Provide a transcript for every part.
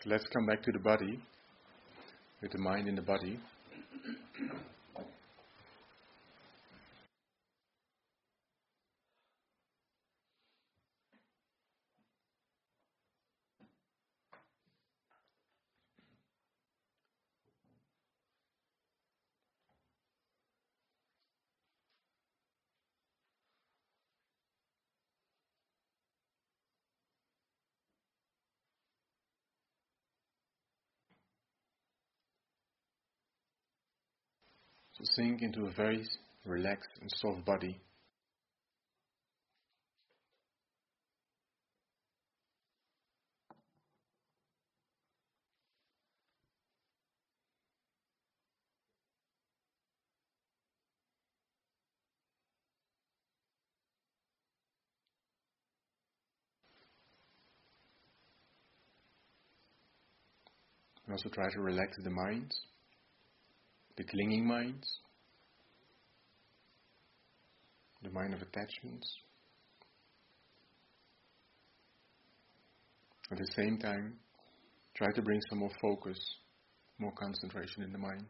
So let's come back to the body, with the mind in the body. So sink into a very relaxed and soft body. And also try to relax the mind, the clinging mind, the mind of attachments. At the same time, try to bring some more focus, more concentration in the mind.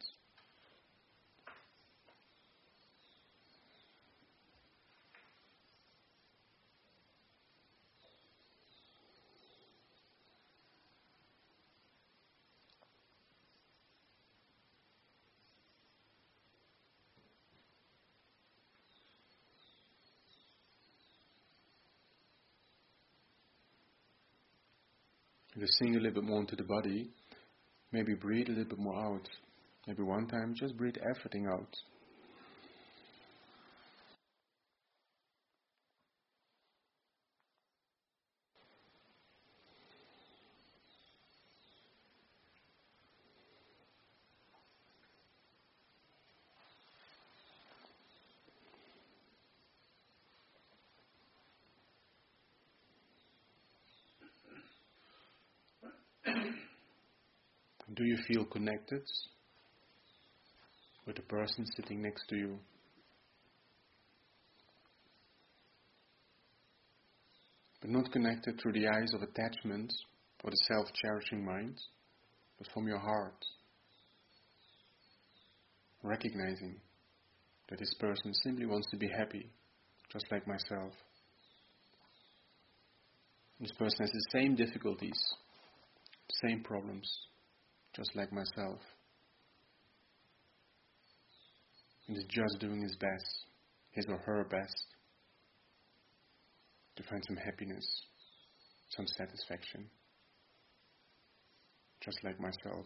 Just sink a little bit more into the body. Maybe breathe a little bit more out. Maybe one time just breathe everything out. Do you feel connected with the person sitting next to you? But not connected through the eyes of attachment or the self-cherishing mind, but from your heart. Recognizing that this person simply wants to be happy, just like myself. This person has the same difficulties, same problems, just like myself. And is just doing his best, his or her best, to find some happiness, some satisfaction, just like myself.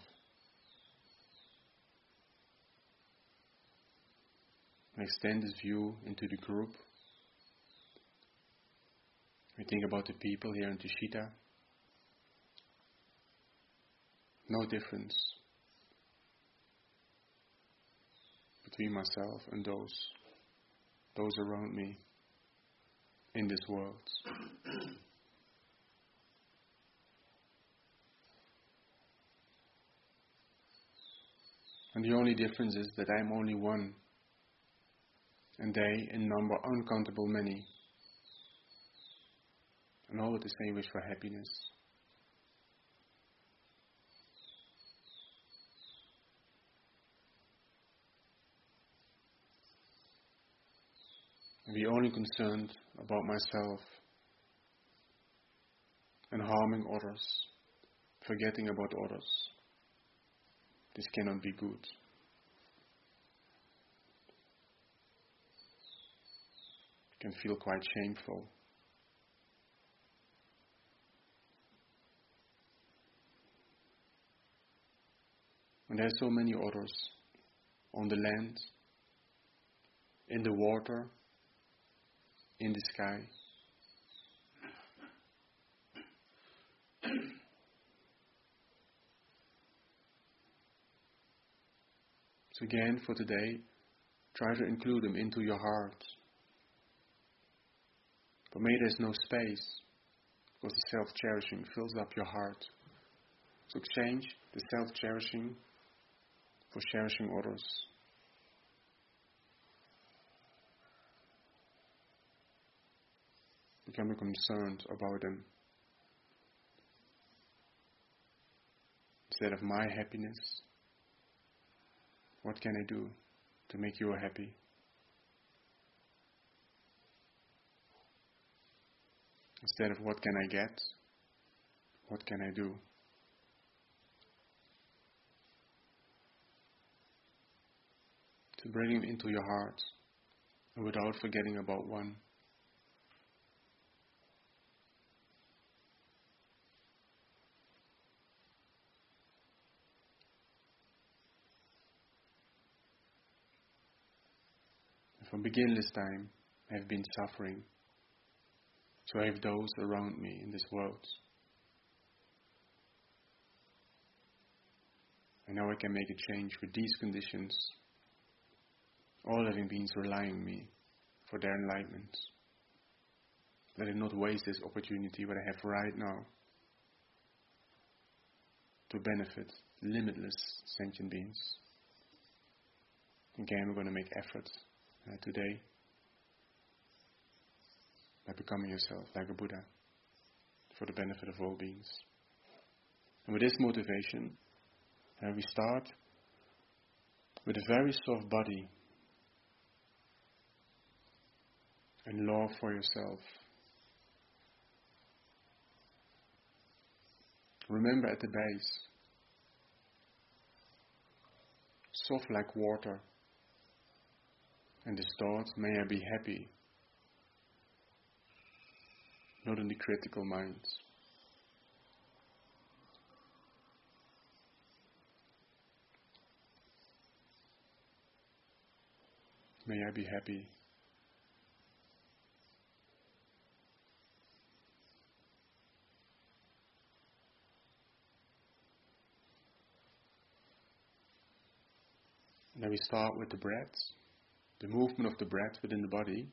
And extend this view into the group. We think about the people here in Tushita. No difference between myself and those around me in this world. And the only difference is that I am only one, and they in number uncountable many, and all with the same wish for happiness. And be only concerned about myself and harming others, forgetting about others. This cannot be good. It can feel quite shameful. And there are so many others on the land, in the water, in the sky. So again, for today, try to include them into your heart. But may there's no space, because the self-cherishing fills up your heart. So exchange the self-cherishing for cherishing others. Become concerned about them. Instead of my happiness, what can I do to make you happy? Instead of what can I get, what can I do? To bring him into your heart, and without forgetting about one. From beginningless time, I have been suffering. So I have those around me in this world. And now I can make a change with these conditions, all living beings relying on me for their enlightenment. Let it not waste this opportunity what I have right now to benefit limitless sentient beings. Again, we're going to make effort today by becoming yourself like a Buddha for the benefit of all beings. And with this motivation, we start with a very soft body and love for yourself. Remember at the base, soft like water, and this thought, may I be happy, not in the critical mind. May I be happy. And then we start with the breath, the movement of the breath within the body.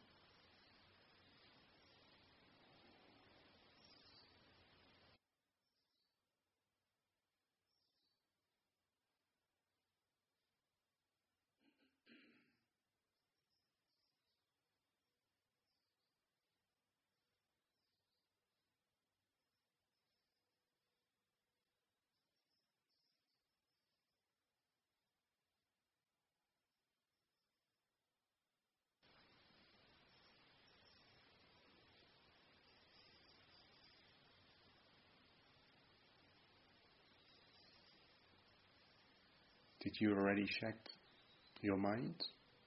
Did you already check your mind?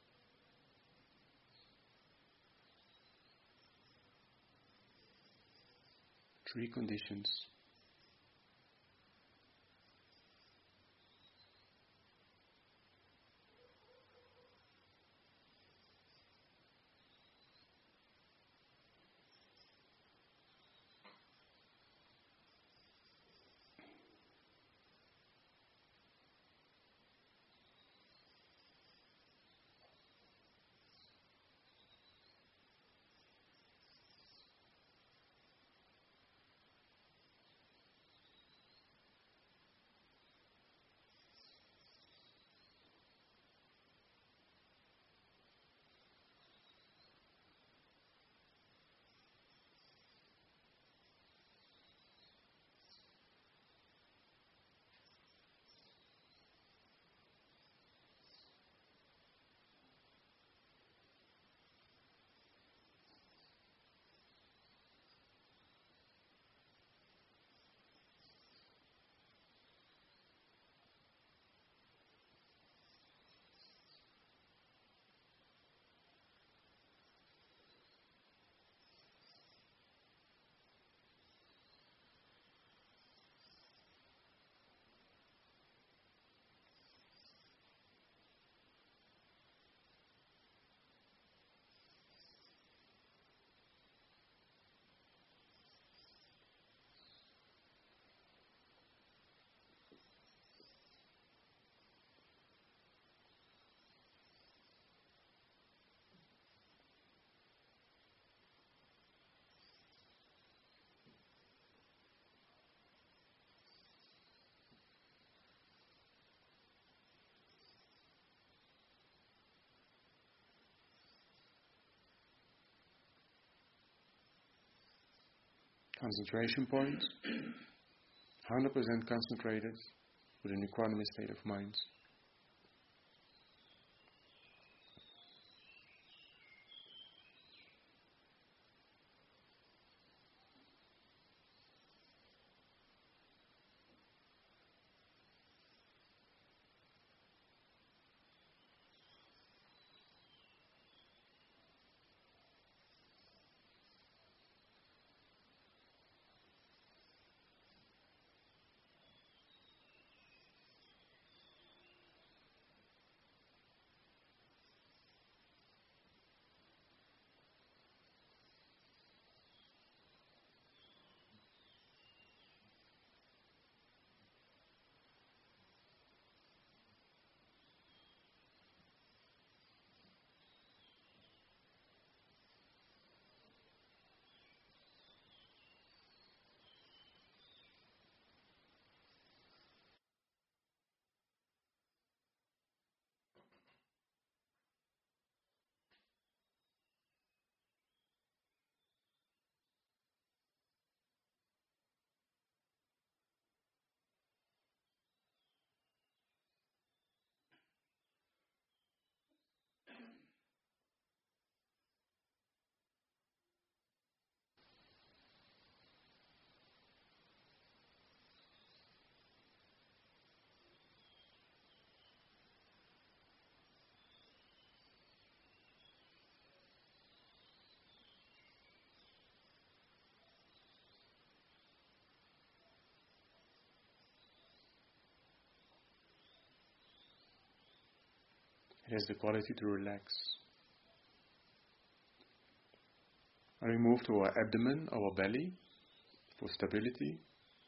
3 conditions. Concentration point, 100% concentrated with an equanimous state of mind. It has the quality to relax. And we move to our abdomen, our belly, for stability.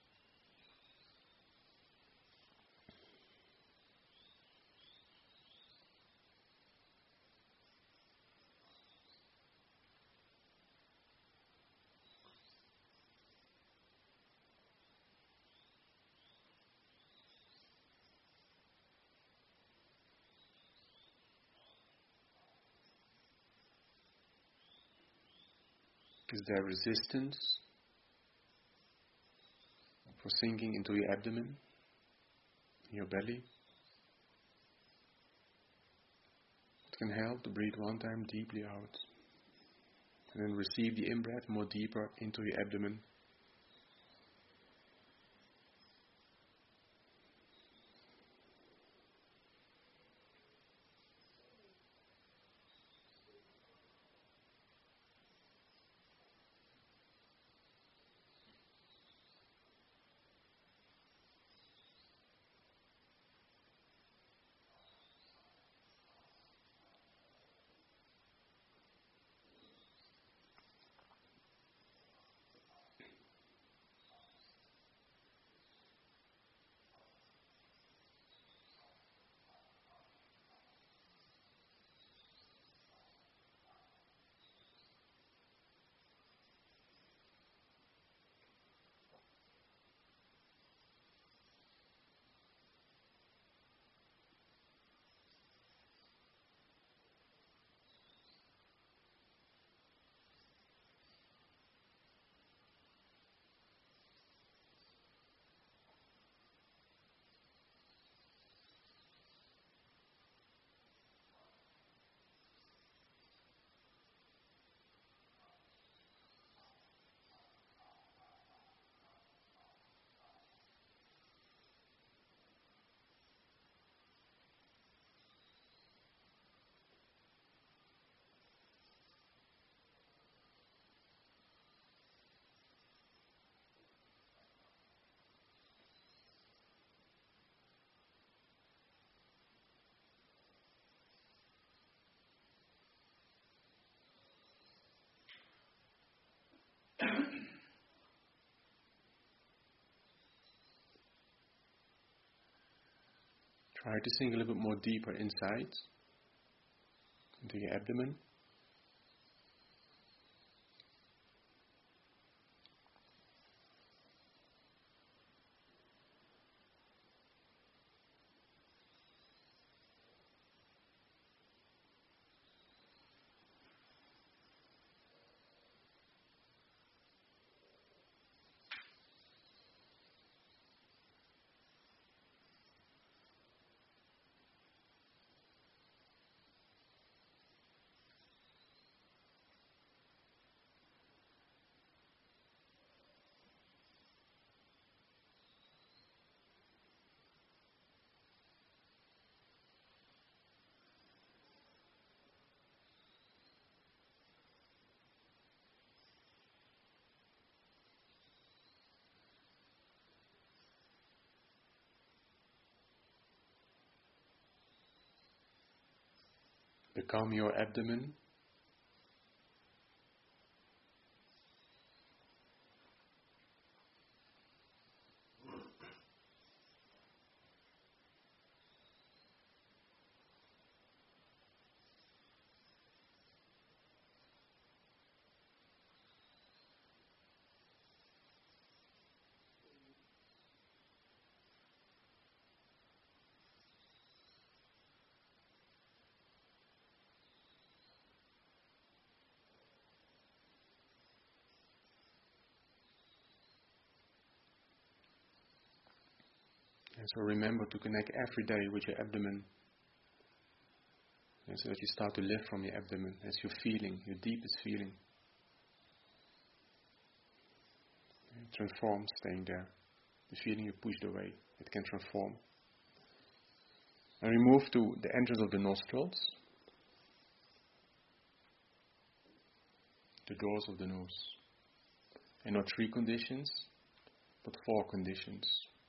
Is there resistance for sinking into your abdomen, your belly? It can help to breathe one time deeply out, and then receive the in-breath more deeper into your abdomen. Try to sink a little bit more deeper inside, into your abdomen. Become your abdomen. And so remember to connect every day with your abdomen. And so that you start to live from your abdomen as your feeling, your deepest feeling. It transforms staying there. The feeling you pushed away, it can transform. And we move to the entrance of the nostrils. The doors of the nose. And not 3 conditions, but 4 conditions.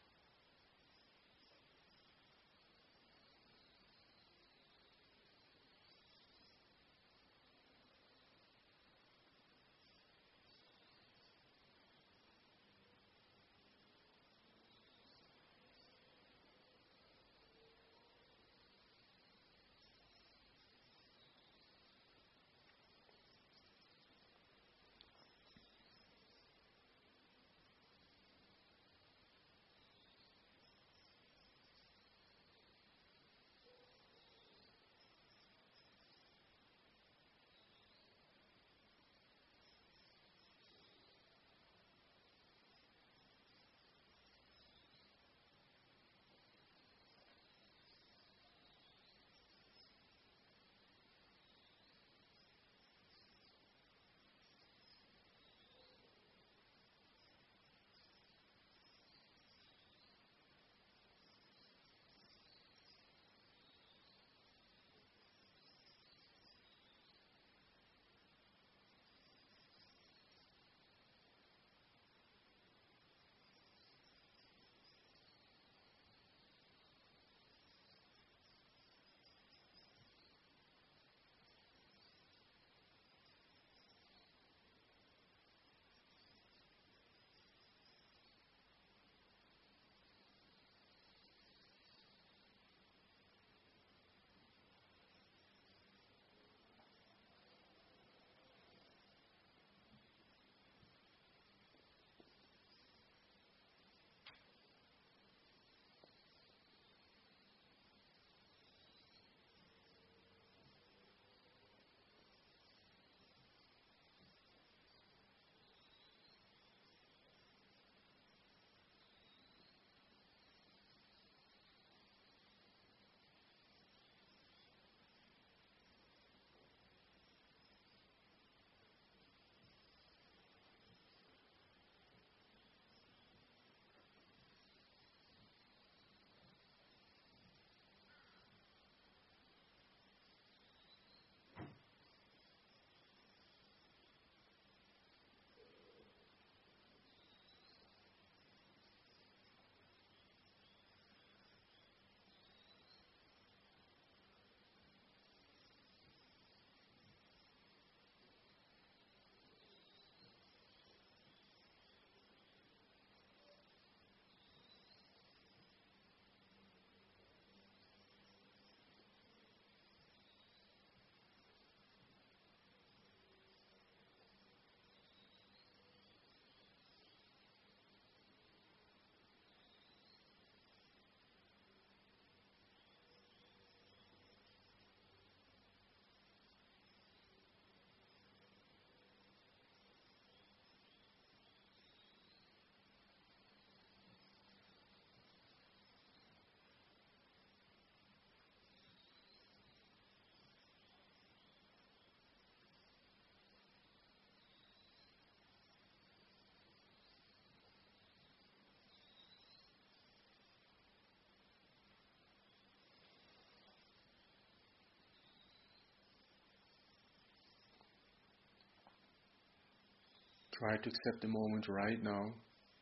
Try to accept the moment right now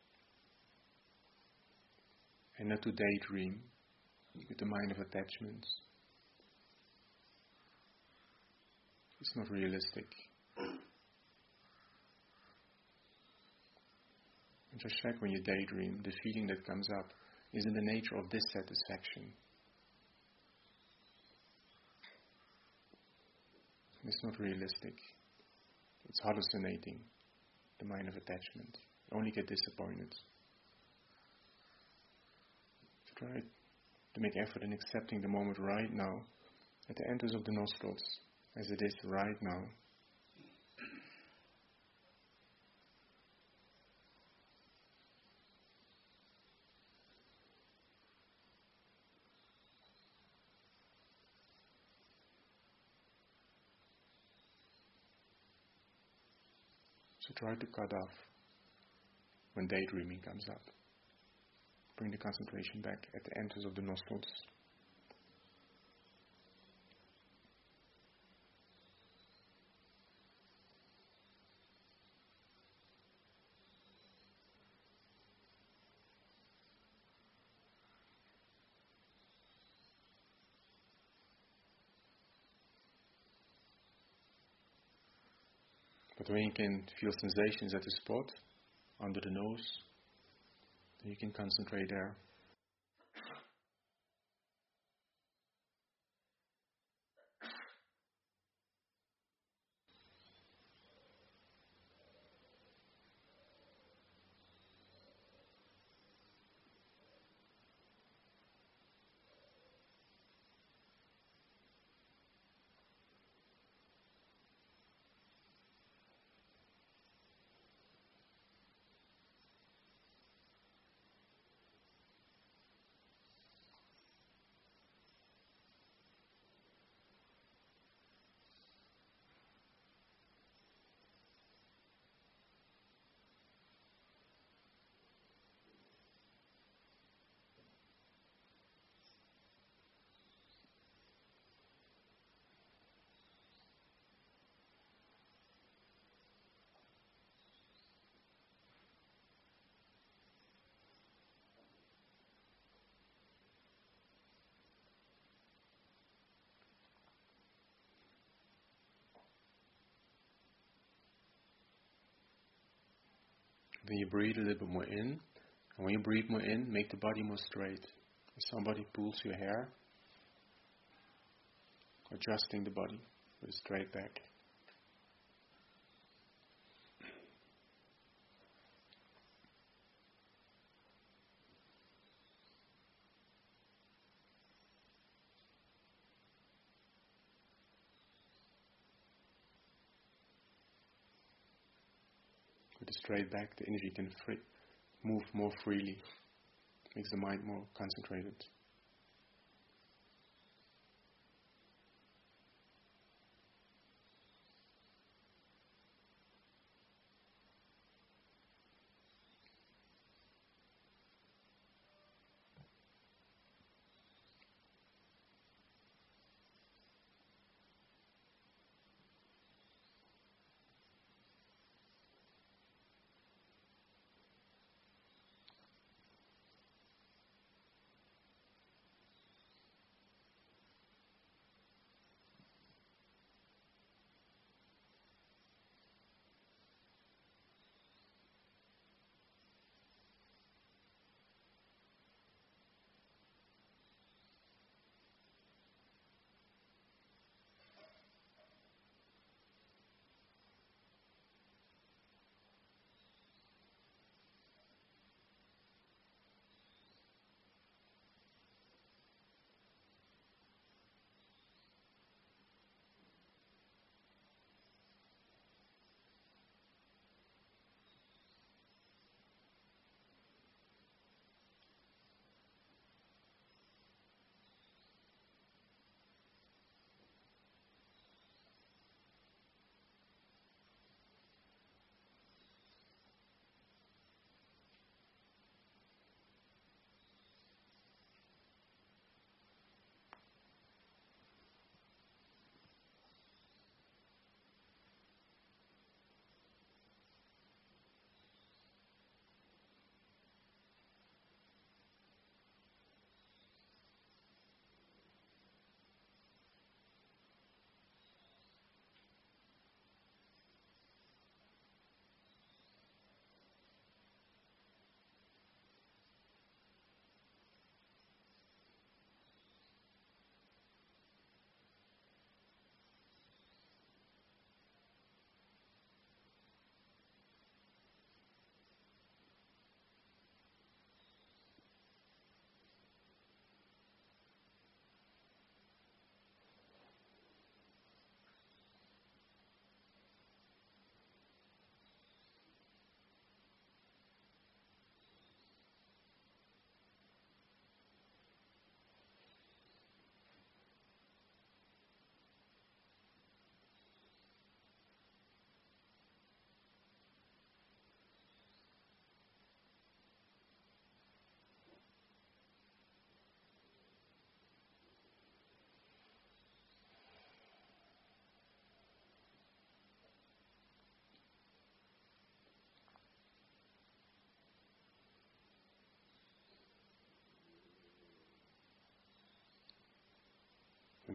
and not to daydream with the mind of attachments. It's not realistic. And just check when you daydream, the feeling that comes up is in the nature of dissatisfaction. It's not realistic. It's hallucinating, the mind of attachment. You only get disappointed. So try to make effort in accepting the moment right now, at the entrance of the nostrils, as it is right now. So try to cut off when daydreaming comes up. Bring the concentration back at the entrance of the nostrils. But when you can feel sensations at the spot, under the nose, then you can concentrate there. Then you breathe a little bit more in. And when you breathe more in, make the body more straight. If somebody pulls your hair, adjusting the body with a straight back. With a straight back, the energy can move more freely. Makes the mind more concentrated.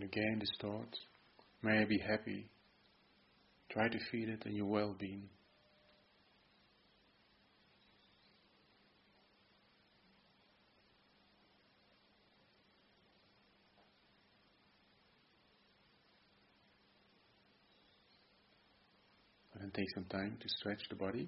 again this thought, may I be happy. Try to feel it in your well-being. And then take some time to stretch the body.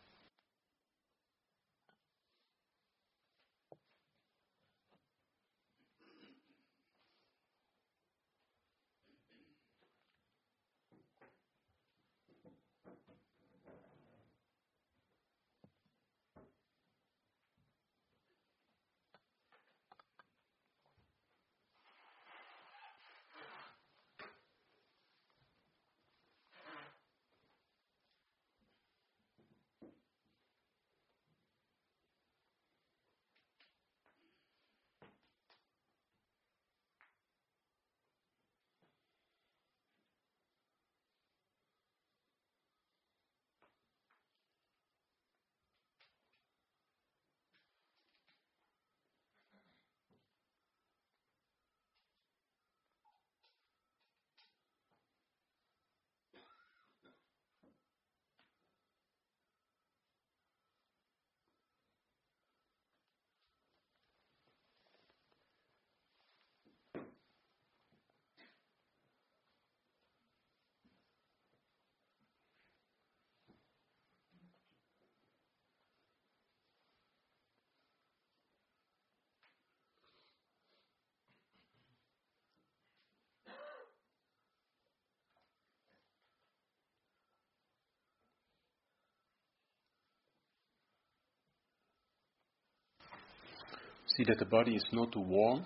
See that the body is not too warm.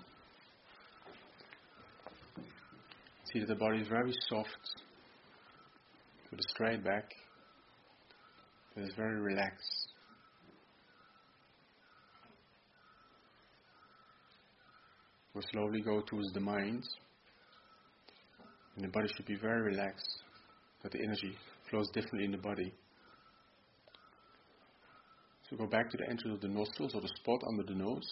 See that the body is very soft, with a straight back. It is very relaxed. We'll slowly go towards the mind. And the body should be very relaxed, that the energy flows differently in the body. So go back to the entrance of the nostrils or the spot under the nose.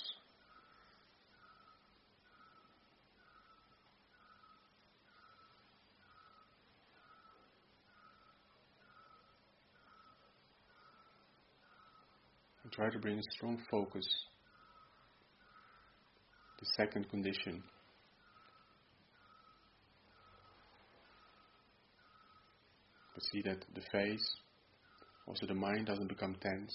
And try to bring a strong focus. The second condition. But see that the face, also the mind, doesn't become tense.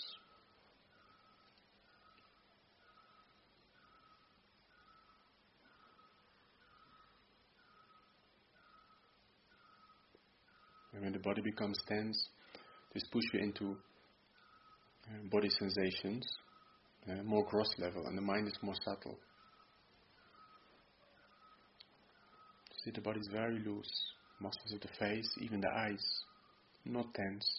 And when the body becomes tense, this pushes you into body sensations, more gross level, and the mind is more subtle. See, the body is very loose. Muscles of the face, even the eyes, not tense.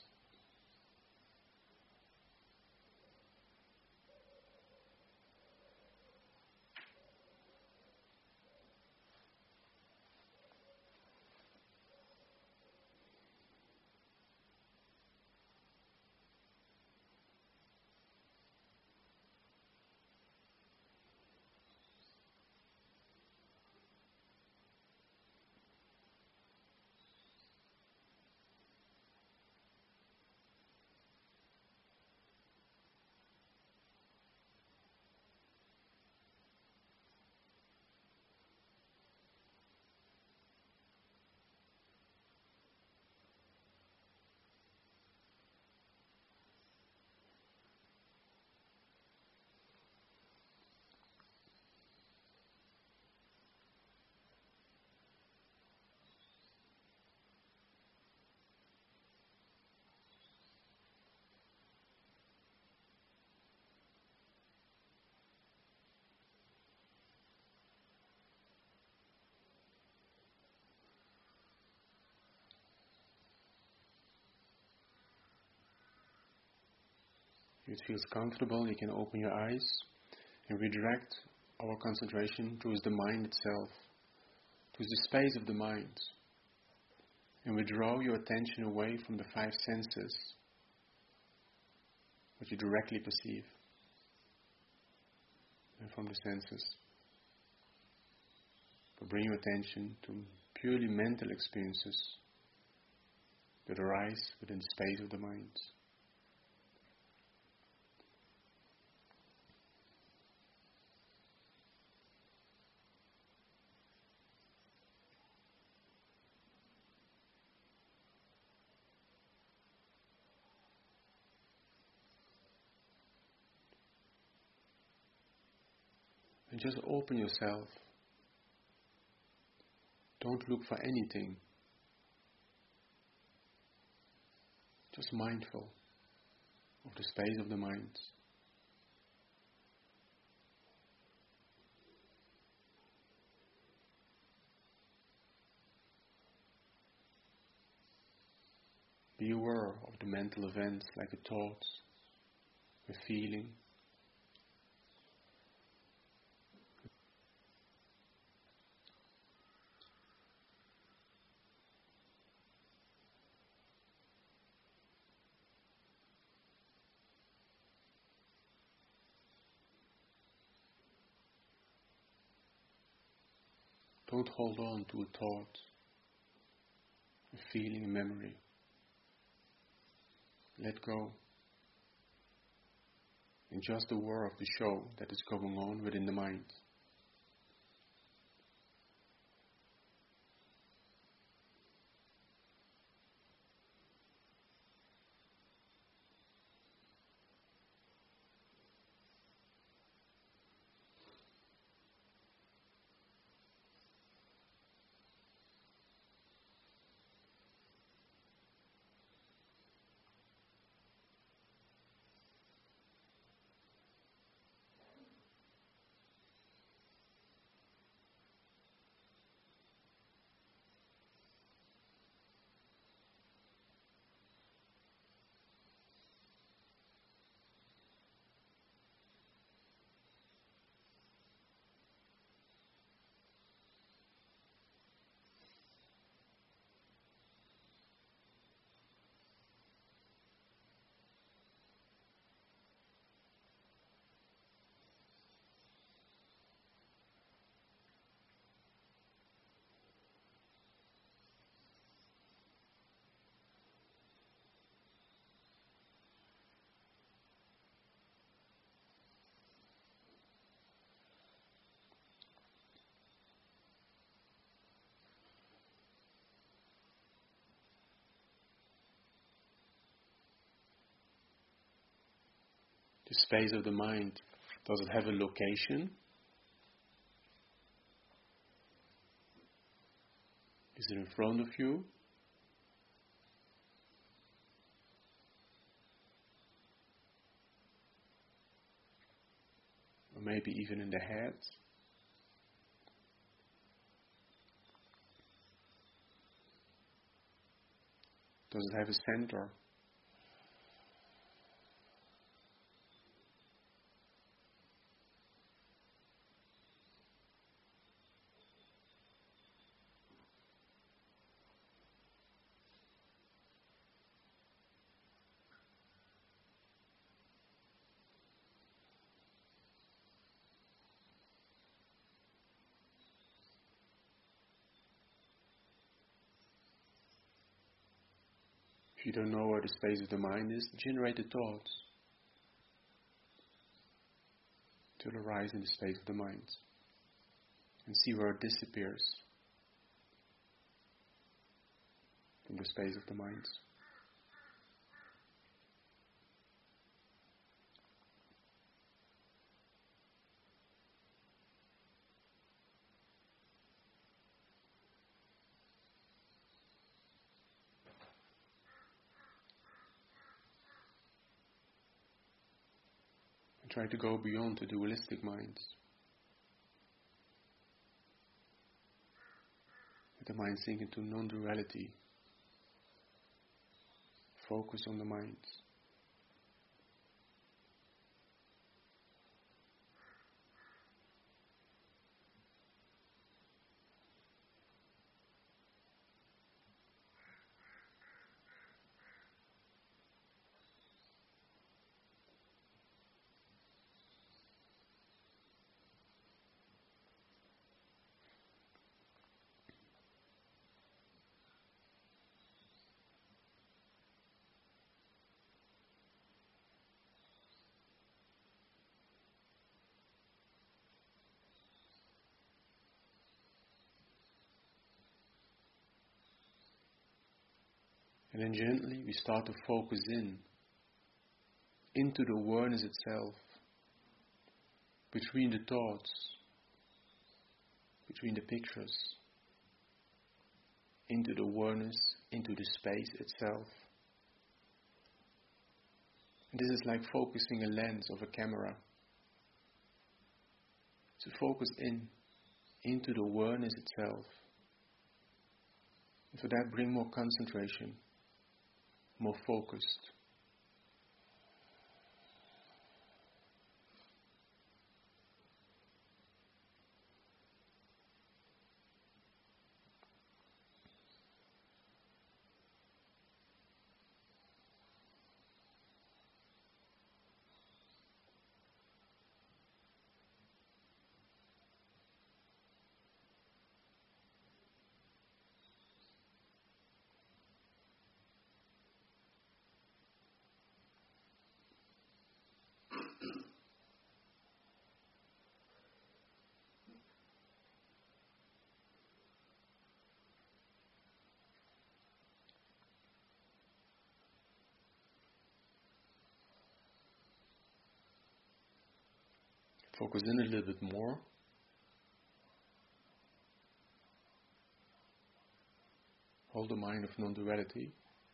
If it feels comfortable, you can open your eyes and redirect our concentration towards the mind itself, towards the space of the mind. And withdraw your attention away from the five senses, what you directly perceive, and from the senses. but bring your attention to purely mental experiences that arise within the space of the mind. And just open yourself. Don't look for anything. Just mindful of the space of the mind. Be aware of the mental events like a thought, a feeling. Don't hold on to a thought, a feeling, a memory. Let go. And just aware of the show that is going on within the mind. The space of the mind, does it have a location? Is it in front of you? Or maybe even in the head? Does it have a center? If you don't know where the space of the mind is, generate a thought to arise in the space of the mind and see where it disappears from the space of the mind. And try to go beyond the dualistic mind. Let the mind sink into non-duality. Focus on the mind. And then gently we start to focus into the awareness itself, between the thoughts, between the pictures, into the awareness, into the space itself. And this is like focusing a lens of a camera. To focus into the awareness itself. And for that, bring more concentration, more focused. Focus in a little bit more. Hold the mind of non-duality.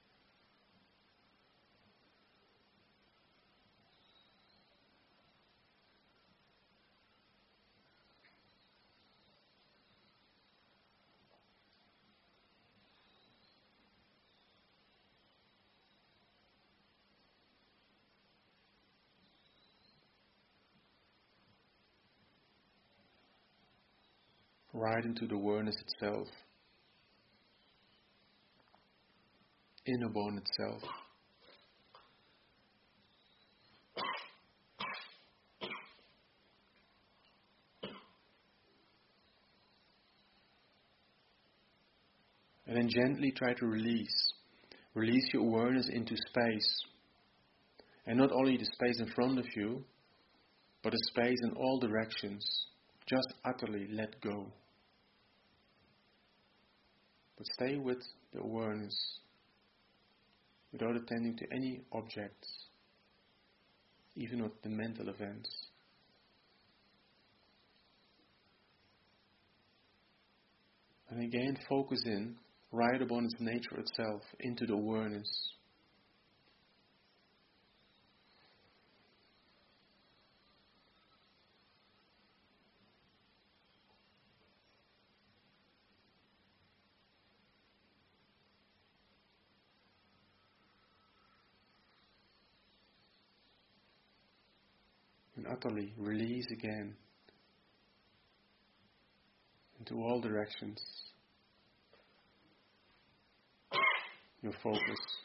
Right into the awareness itself. Inner born itself. And then gently try to release. Release your awareness into space. And not only the space in front of you, but a space in all directions. Just utterly let go. But stay with the awareness without attending to any objects, even not the mental events. And again, focus in right upon its nature itself, into the awareness. And utterly release again into all directions your focus.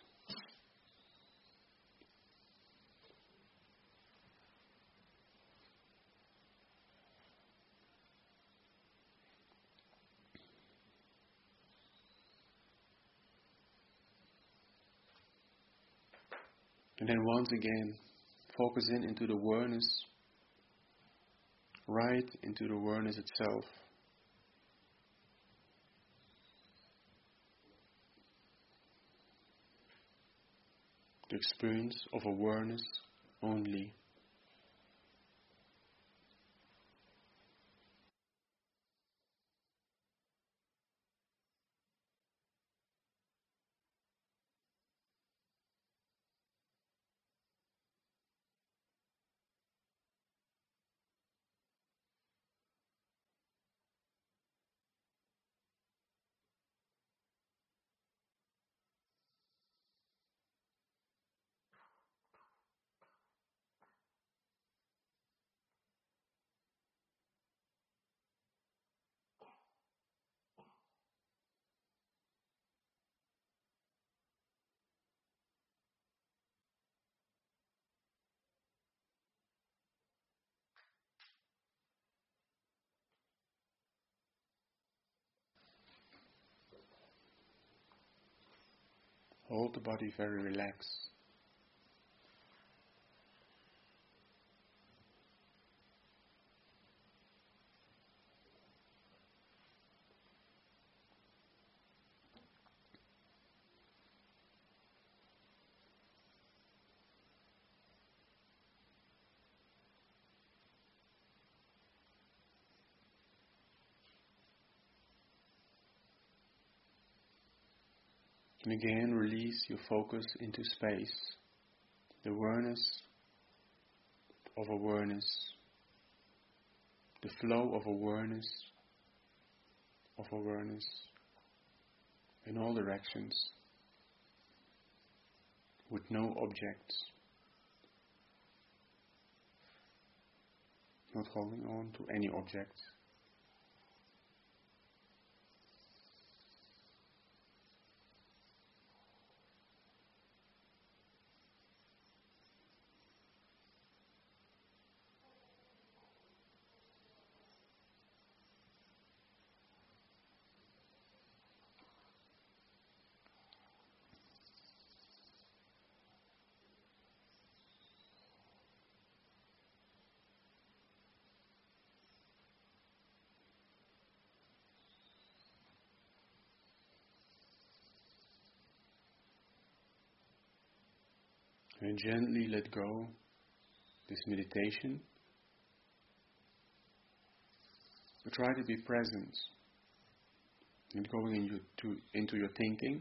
And then once again, focus into the awareness, right into the awareness itself. The experience of awareness only. Hold the body very relaxed. And again, release your focus into space. The awareness of awareness. The flow of awareness in all directions, with no objects, not holding on to any objects. And gently let go this meditation. But try to be present and going into your thinking.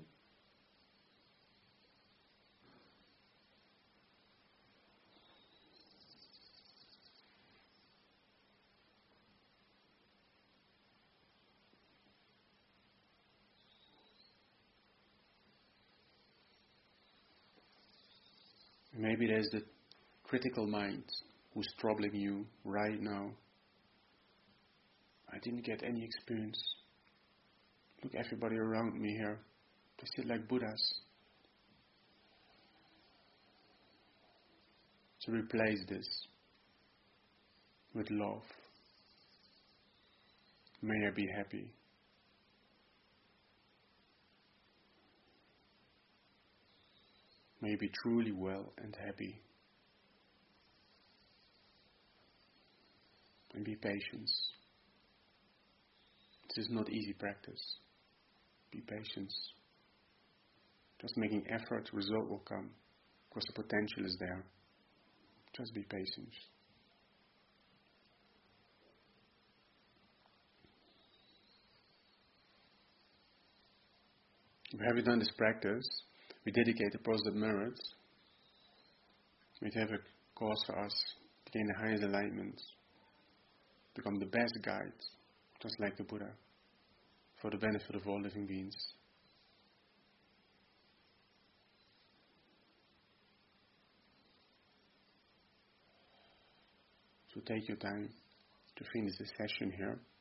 Maybe there's the critical mind who's troubling you right now. I didn't get any experience. Look, everybody around me here, they sit like Buddhas. So replace this with love. May I be happy. May you be truly well and happy. And be patient. This is not easy practice. Be patient. Just making effort, result will come. Because the potential is there. Just be patient. Have you done this practice? We dedicate the positive merits. We have a cause for us to gain the highest enlightenment, become the best guide, just like the Buddha, for the benefit of all living beings. So take your time to finish this session here.